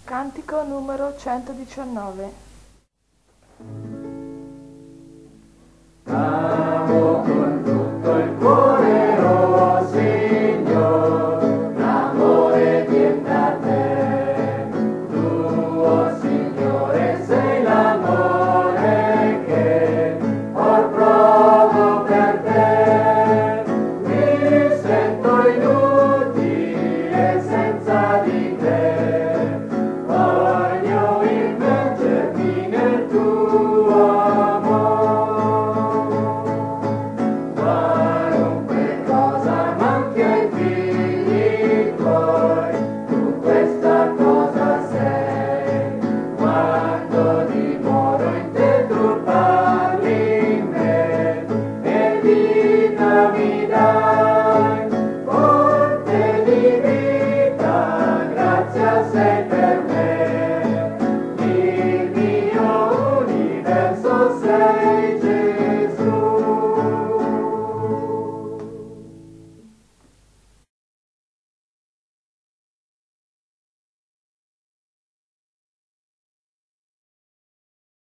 Cantico numero 119. Amo con tutto il cuore, oh Signore, l'amore vien da te. Tu, oh Signore, sei l'amore che or provo per te. Mi sento inutile senza di te. Voglio immergermi nel tuo qualunque cosa manchi ai figli tuoi, tu questa cosa sei. Quando dimoro in te tu parli in me e vita mi dai, fonte di vita, grazia sei per